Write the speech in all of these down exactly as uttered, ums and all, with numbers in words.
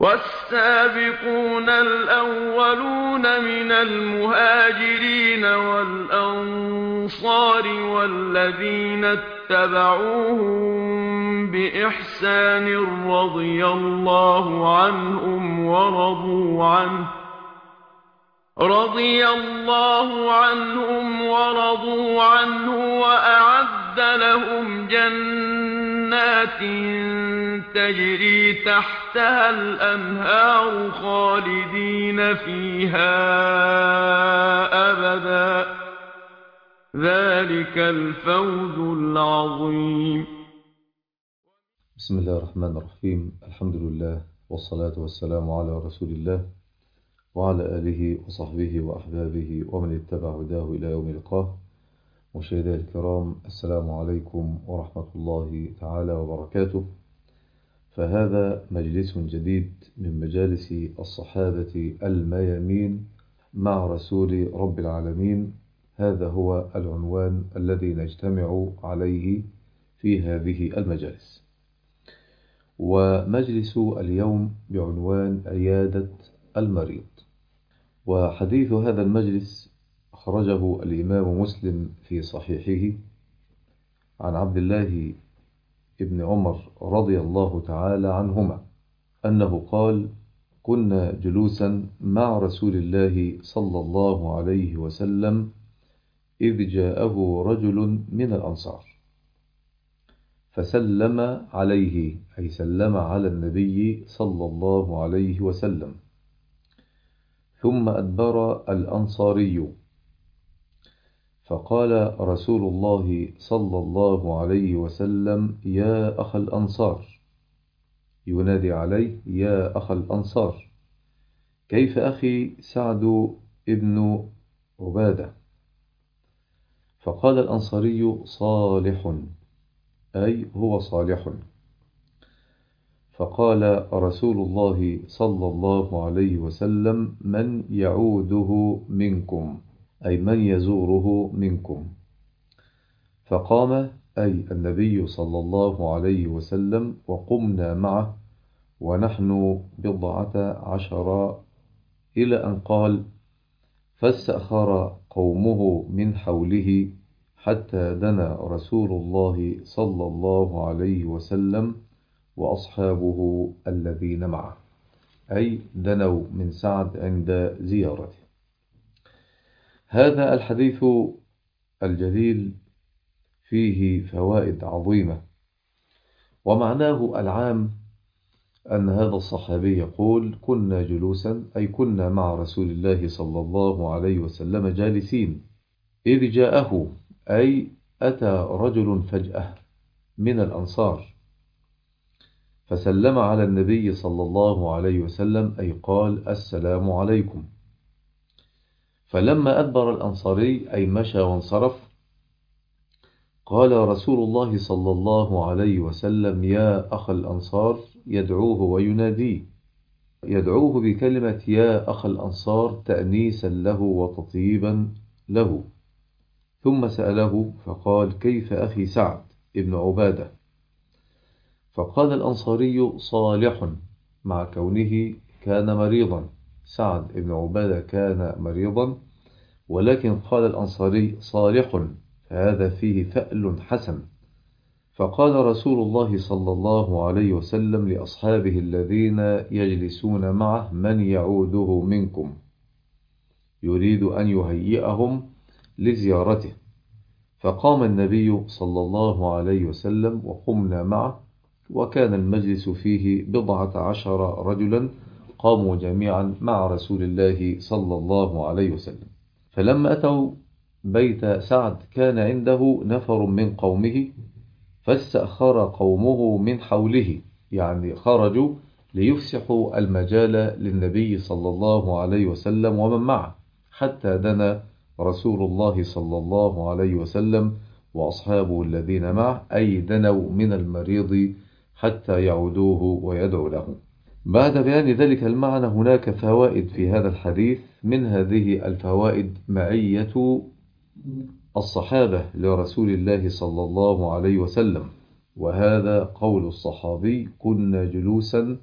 والسابقون الأولون من المهاجرين والأنصار والذين اتبعوهم بإحسان رضي الله عنهم ورضوا عنه رضي الله عنهم ورضوا عنه وأعد لهم جنات تجري تحتها الأنهار خالدين فيها أبدا ذلك الفوز العظيم. بسم الله الرحمن الرحيم. الحمد لله والصلاة والسلام على رسول الله وعلى آله وصحبه وأحبابه ومن اتبع هداه إلى يوم لقاه. مشاهدينا الكرام، السلام عليكم ورحمة الله تعالى وبركاته. فهذا مجلس جديد من مجالس الصحابة الميامين مع رسول رب العالمين. هذا هو العنوان الذي نجتمع عليه في هذه المجالس. ومجلس اليوم بعنوان عيادة المريض. وحديث هذا المجلس أخرجه الإمام مسلم في صحيحه عن عبد الله ابن عمر رضي الله تعالى عنهما أنه قال: كنا جلوسا مع رسول الله صلى الله عليه وسلم إذ جاءه رجل من الأنصار فسلم عليه، أي سلم على النبي صلى الله عليه وسلم، ثم أدبر الأنصاري فقال رسول الله صلى الله عليه وسلم: يا أخ الأنصار، ينادي عليه: يا أخ الأنصار، كيف أخي سعد ابن عبادة؟ فقال الأنصاري: صالح، أي هو صالح. فقال رسول الله صلى الله عليه وسلم: من يعوده منكم، أي من يزوره منكم؟ فقام، أي النبي صلى الله عليه وسلم، وقمنا معه ونحن بضعة عشر، إلى أن قال: فاستأخر قومه من حوله حتى دنا رسول الله صلى الله عليه وسلم وأصحابه الذين معه، أي دنوا من سعد عند زيارته. هذا الحديث الجليل فيه فوائد عظيمة، ومعناه العام أن هذا الصحابي يقول: كنا جلوسا، أي كنا مع رسول الله صلى الله عليه وسلم جالسين، إذ جاءه، أي أتى رجل فجأة من الأنصار فسلم على النبي صلى الله عليه وسلم، أي قال: السلام عليكم. فلما أدبر الأنصاري، أي مشى وانصرف، قال رسول الله صلى الله عليه وسلم: يا أخ الأنصار، يدعوه ويناديه، يدعوه بكلمة يا أخ الأنصار تأنيسا له وتطيبا له. ثم سأله فقال: كيف أخي سعد ابن عبادة؟ فقال الأنصاري: صالح، مع كونه كان مريضا. سعد ابن عبادة كان مريضا، ولكن قال الأنصاري: صالح، فهذا فيه فأل حسن. فقال رسول الله صلى الله عليه وسلم لأصحابه الذين يجلسون معه: من يعوده منكم؟ يريد أن يهيئهم لزيارته. فقام النبي صلى الله عليه وسلم وقمنا معه، وكان المجلس فيه بضعة عشر رجلا قاموا جميعا مع رسول الله صلى الله عليه وسلم. فلما أتوا بيت سعد كان عنده نفر من قومه فاستأخر قومه من حوله، يعني خرجوا ليفسحوا المجال للنبي صلى الله عليه وسلم ومن معه، حتى دنا رسول الله صلى الله عليه وسلم وأصحابه الذين معه، أي دنوا من المريض حتى يعودوه ويدعو له. بعد بيان ذلك المعنى هناك فوائد في هذا الحديث. من هذه الفوائد معية الصحابة لرسول الله صلى الله عليه وسلم، وهذا قول الصحابي: كنا جلوسا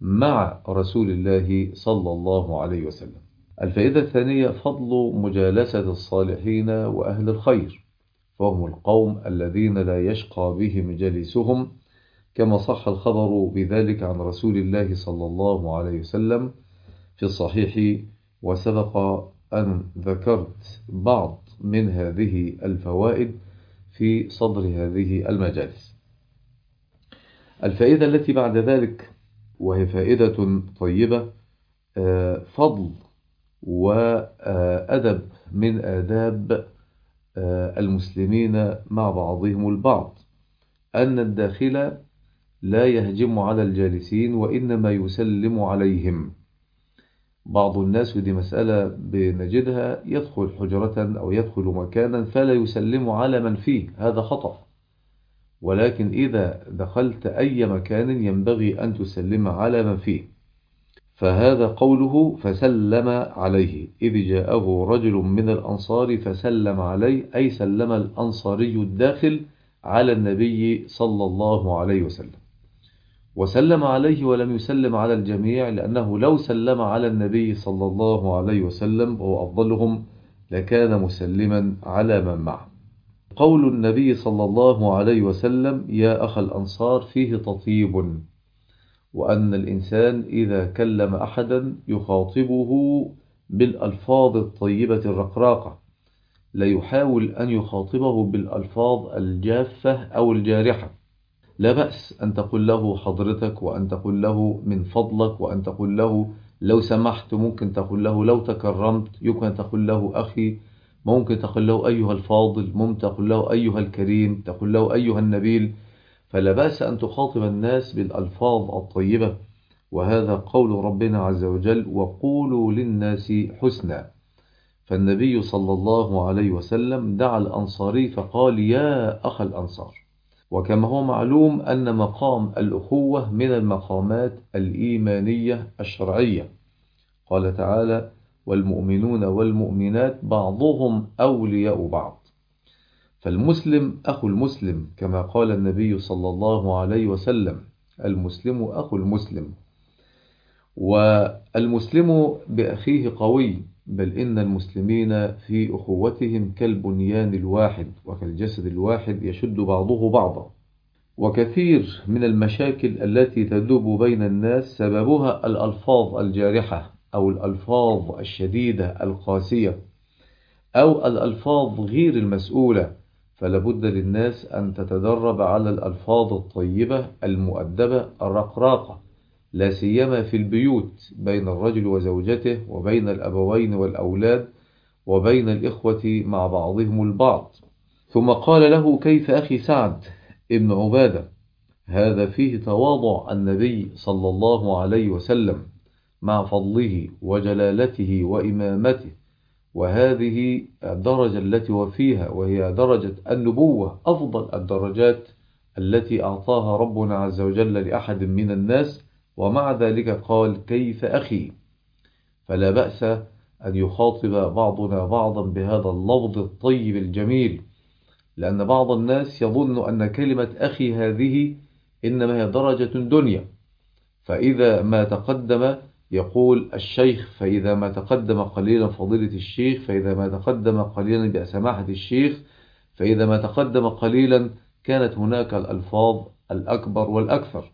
مع رسول الله صلى الله عليه وسلم. الفائدة الثانية فضل مجالسة الصالحين وأهل الخير، فهم القوم الذين لا يشقى بهم جليسهم، كما صح الخبر بذلك عن رسول الله صلى الله عليه وسلم في الصحيح، وسبق أن ذكرت بعض من هذه الفوائد في صدر هذه المجالس. الفائدة التي بعد ذلك وهي فائدة طيبة، فضل وأدب من آداب المسلمين مع بعضهم البعض، أن الداخل لا يهجم على الجالسين وإنما يسلم عليهم. بعض الناس، ودي مسألة بنجدها، يدخل حجرة أو يدخل مكانا فلا يسلم على من فيه، هذا خطأ. ولكن إذا دخلت أي مكان ينبغي أن تسلم على من فيه، فهذا قوله فسلم عليه، إذ جاءه رجل من الأنصار فسلم عليه، أي سلم الأنصاري الداخل على النبي صلى الله عليه وسلم، وسلم عليه ولم يسلم على الجميع، لأنه لو سلم على النبي صلى الله عليه وسلم وهو أفضلهم لكان مسلما على من معه. قول النبي صلى الله عليه وسلم يا أخ الأنصار فيه تطيب، وأن الإنسان إذا كلم أحدا يخاطبه بالألفاظ الطيبة الرقراقة، لا يحاول أن يخاطبه بالألفاظ الجافة أو الجارحة. لا بأس أن تقول له حضرتك، وأن تقول له من فضلك، وأن تقول له لو سمحت، ممكن تقول له لو تكرمت، يمكن تقول له أخي، ممكن تقول له أيها الفاضل، ممكن تقول له أيها الكريم، تقول له أيها النبيل. فلا بأس أن تخاطب الناس بالألفاظ الطيبة، وهذا قول ربنا عز وجل وقولوا للناس حسنا. فالنبي صلى الله عليه وسلم دعا الأنصاري فقال يا أخ الأنصار. وكما هو معلوم أن مقام الأخوة من المقامات الإيمانية الشرعية، قال تعالى والمؤمنون والمؤمنات بعضهم أولياء بعض، فالمسلم أخو المسلم، كما قال النبي صلى الله عليه وسلم المسلم أخو المسلم. والمسلم بأخيه قوي، بل إن المسلمين في أخوتهم كالبنيان الواحد وكالجسد الواحد يشد بعضه بعضا. وكثير من المشاكل التي تدوب بين الناس سببها الألفاظ الجارحة أو الألفاظ الشديدة القاسية أو الألفاظ غير المسؤولة. فلابد للناس أن تتدرب على الألفاظ الطيبة المؤدبة الرقراقة، لا سيما في البيوت بين الرجل وزوجته، وبين الأبوين والأولاد، وبين الإخوة مع بعضهم البعض. ثم قال له كيف أخي سعد ابن عبادة. هذا فيه تواضع النبي صلى الله عليه وسلم مع فضله وجلالته وإمامته، وهذه الدرجة التي وفيها وهي درجة النبوة، أفضل الدرجات التي أعطاها ربنا عز وجل لأحد من الناس، ومع ذلك قال كيف أخي. فلا بأس أن يخاطب بعضنا بعضا بهذا اللفظ الطيب الجميل، لأن بعض الناس يظن أن كلمة أخي هذه إنما هي درجة دنيا، فإذا ما تقدم يقول الشيخ، فإذا ما تقدم قليلا فضيلة الشيخ، فإذا ما تقدم قليلا بسماحة الشيخ، فإذا ما تقدم قليلا كانت هناك الألفاظ الأكبر والأكثر.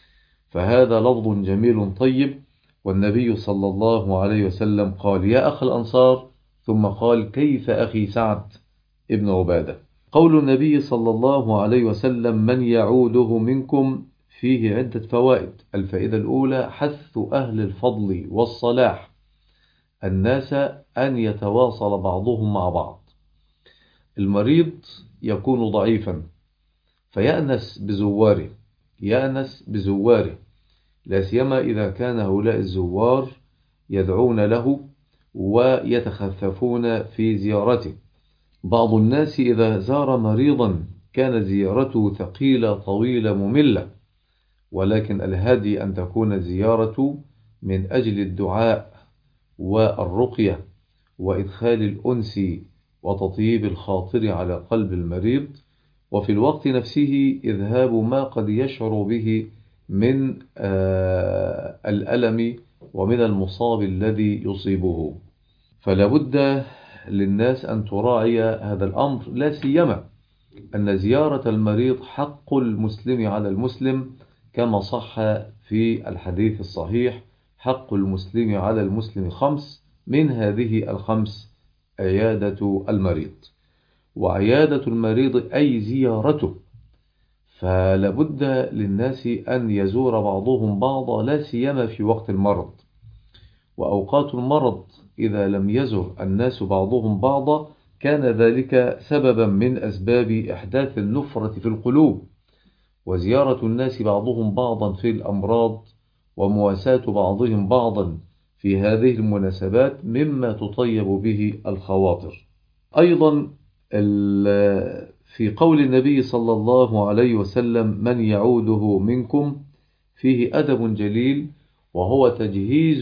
فهذا لفظ جميل طيب. والنبي صلى الله عليه وسلم قال يا أخ الأنصار، ثم قال كيف أخي سعد ابن عبادة. قول النبي صلى الله عليه وسلم من يعوده منكم فيه عدة فوائد. الفائدة الأولى حث أهل الفضل والصلاح الناس أن يتواصل بعضهم مع بعض. المريض يكون ضعيفا فيأنس بزواره، يأنس بزواره، لا سيما إذا كان هؤلاء الزوار يدعون له ويتخففون في زيارته. بعض الناس إذا زار مريضا كانت زيارته ثقيلة طويلة مملة، ولكن الهادي أن تكون الزيارة من أجل الدعاء والرقية وإدخال الأنس وتطيب الخاطر على قلب المريض، وفي الوقت نفسه إذهاب ما قد يشعر به من الألم ومن المصاب الذي يصيبه. فلا بد للناس أن تراعي هذا الأمر، لا سيما أن زيارة المريض حق المسلم على المسلم، كما صح في الحديث الصحيح: حق المسلم على المسلم خمس، من هذه الخمس عيادة المريض. وعيادة المريض أي زيارته، فلا بد للناس أن يزور بعضهم بعضا، لا سيما في وقت المرض. وأوقات المرض إذا لم يزر الناس بعضهم بعضا كان ذلك سببا من أسباب إحداث النفرة في القلوب. وزيارة الناس بعضهم بعضا في الأمراض ومواساة بعضهم بعضا في هذه المناسبات مما تطيب به الخواطر. أيضا في قول النبي صلى الله عليه وسلم: من يعوده منكم، فيه أدب جليل، وهو تجهيز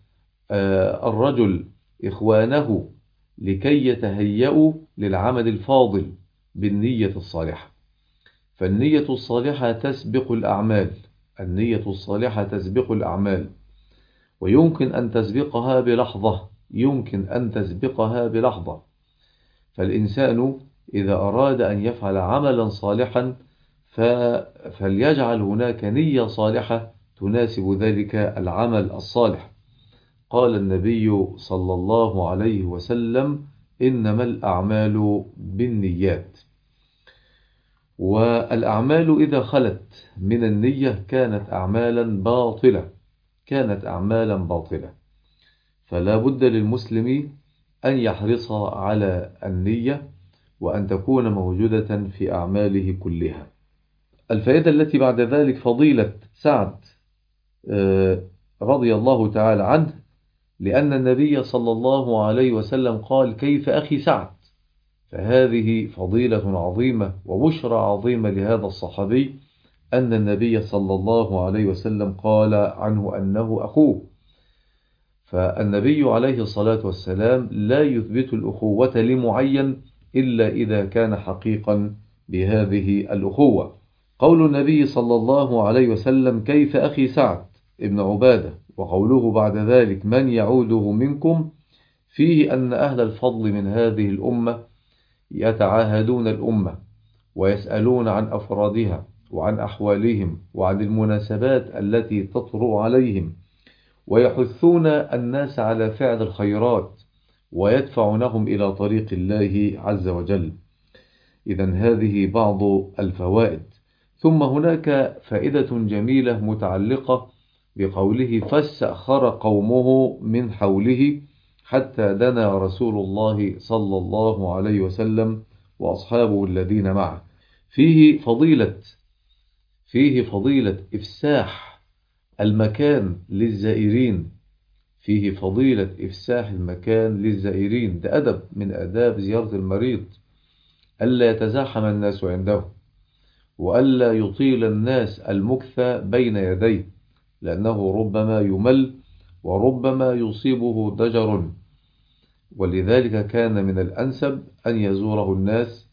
الرجل إخوانه لكي يتهيأوا للعمل الفاضل بالنية الصالحة. فالنية الصالحة تسبق الأعمال، النية الصالحة تسبق الأعمال، ويمكن أن تسبقها بلحظة، يمكن أن تسبقها بلحظة. فالإنسان إذا أراد أن يفعل عملا صالحا فليجعل هناك نية صالحة تناسب ذلك العمل الصالح. قال النبي صلى الله عليه وسلم: إنما الأعمال بالنيات. والأعمال إذا خلت من النية كانت أعمالا باطلة، كانت أعمالا باطلة. فلا بد للمسلم أن يحرص على النية وأن تكون موجودة في أعماله كلها. الفائدة التي بعد ذلك فضيلة سعد رضي الله تعالى عنه، لأن النبي صلى الله عليه وسلم قال: كيف أخي سعد؟ فهذه فضيلة عظيمة وبشرى عظيمة لهذا الصحابي، أن النبي صلى الله عليه وسلم قال عنه أنه أخوه. فالنبي عليه الصلاة والسلام لا يثبت الأخوة لمعين إلا إذا كان حقيقا بهذه الأخوة. قول النبي صلى الله عليه وسلم: كيف أخي سعد ابن عبادة، وقوله بعد ذلك: من يعوده منكم، فيه أن أهل الفضل من هذه الأمة يتعاهدون الأمة ويسألون عن أفرادها وعن أحوالهم وعن المناسبات التي تطرأ عليهم، ويحثون الناس على فعل الخيرات ويدفعونهم إلى طريق الله عز وجل. إذن هذه بعض الفوائد. ثم هناك فائدة جميلة متعلقة بقوله: فاستأخر قومه من حوله حتى دنا رسول الله صلى الله عليه وسلم وأصحابه الذين معه. فيه فضيلة فيه فضيلة إفساح المكان للزائرين، فيه فضيلة إفساح المكان للزائرين. ده أدب من آداب زيارة المريض، ألا يتزاحم الناس عنده، وألا يطيل الناس المكث بين يديه، لأنه ربما يمل وربما يصيبه ضجر. ولذلك كان من الأنسب أن يزوره الناس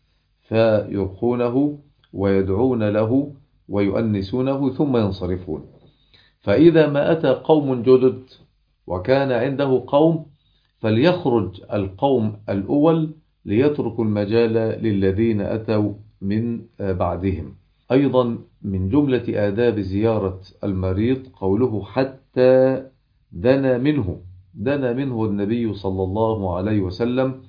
فيرقونه ويدعون له ويؤنسونه ثم ينصرفون. فإذا ما أتى قوم جدد وكان عنده قوم، فليخرج القوم الأول ليتركوا المجال للذين أتوا من بعدهم. أيضا من جملة آداب زيارة المريض قوله: حتى دنا منه، دنا منه النبي صلى الله عليه وسلم.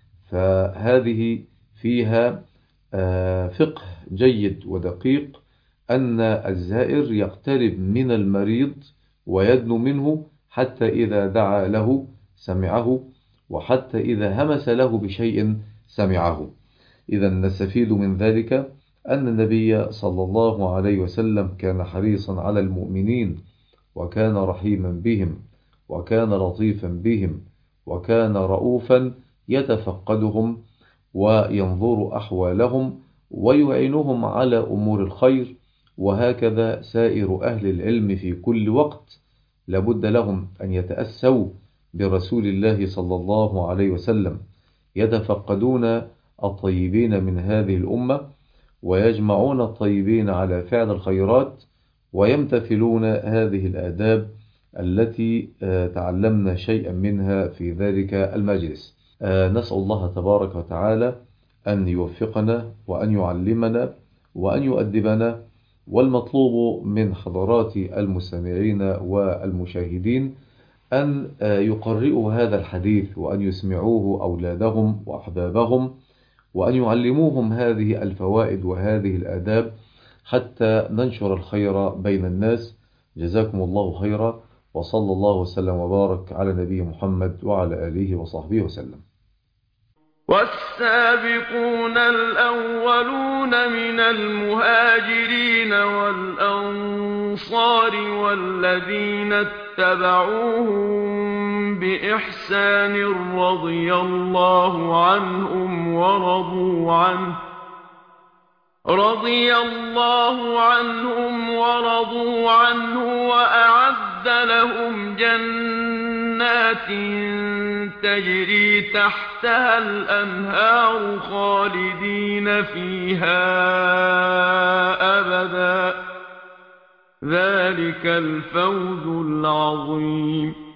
فهذه فيها فقه جيد ودقيق، أن الزائر يقترب من المريض ويدنو منه حتى إذا دعا له سمعه، وحتى إذا همس له بشيء سمعه. إذا نستفيد من ذلك أن النبي صلى الله عليه وسلم كان حريصا على المؤمنين، وكان رحيما بهم، وكان لطيفا بهم، وكان رؤوفا يتفقدهم وينظر أحوالهم ويعينهم على أمور الخير. وهكذا سائر أهل العلم في كل وقت لابد لهم أن يتأسوا برسول الله صلى الله عليه وسلم، يتفقدون الطيبين من هذه الأمة ويجمعون الطيبين على فعل الخيرات ويمتثلون هذه الآداب التي تعلمنا شيئا منها في ذلك المجلس. نسأل الله تبارك وتعالى أن يوفقنا وأن يعلمنا وأن يؤدبنا، والمطلوب من حضرات المستمعين والمشاهدين أن يقرئوا هذا الحديث وأن يسمعوه أولادهم وأحبابهم، وأن يعلموهم هذه الفوائد وهذه الآداب حتى ننشر الخير بين الناس. جزاكم الله خيرا، وصلى الله وسلم وبارك على نبي محمد وعلى آله وصحبه وسلم. والسابقون الأولون من المهاجرين والأنصار والذين اتبعوهم بإحسان رضي الله عنهم ورضوا عنه رضي الله عنهم ورضوا عنه وأعد لهم جنات تجري تحتها الأنهار خالدين فيها أبدا، ذلك الفوز العظيم.